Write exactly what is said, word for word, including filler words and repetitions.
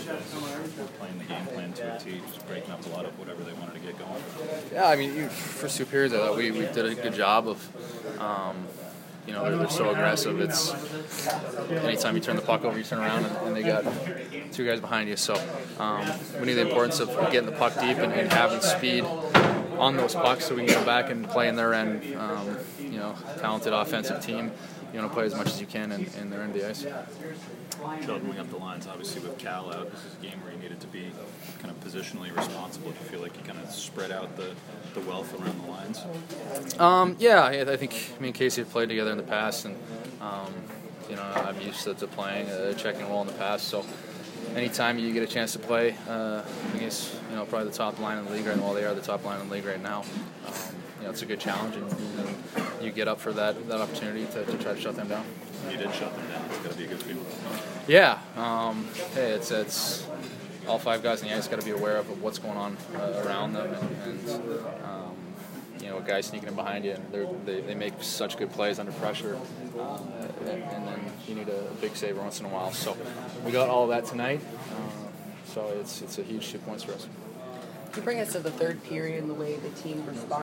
were playing the game plan to a T, just breaking up a lot of whatever they wanted to get going. Yeah, I mean, you, first two periods, I thought we, we did a good job of, um, you know, they're, they're so aggressive. It's anytime you turn the puck over, you turn around and, and they got two guys behind you. So um, we knew the importance of getting the puck deep and, and having speed on those pucks so we can get back and play in their end. Um, you know, talented offensive team. You want to play as much as you can in, in their end of the ice. Shuttling up the lines, obviously with Cal out, this is a game where you needed to be kind of positionally responsible. Do you feel like you kind of spread out the, the wealth around the lines? Um, yeah, I think me and Casey have played together in the past, and um, you know, I'm used to, to playing a checking role in the past. So anytime you get a chance to play uh, against, you know, probably the top line in the league right now, well, they are the top line in the league right now. Um, you know, it's a good challenge, and, and you get up for that, that opportunity to, to try to shut them down. You did shut them down. It's got to be a good feeling. Yeah. Um, hey, it's it's all five guys in the ice got to be aware of what's going on uh, around them, and, and um, you know, a guy sneaking in behind you, and they they make such good plays under pressure, uh, and, and then you need a big save once in a while. So we got all of that tonight. Uh, so it's it's a huge two points for us. You bring us to the third period and the way the team responds.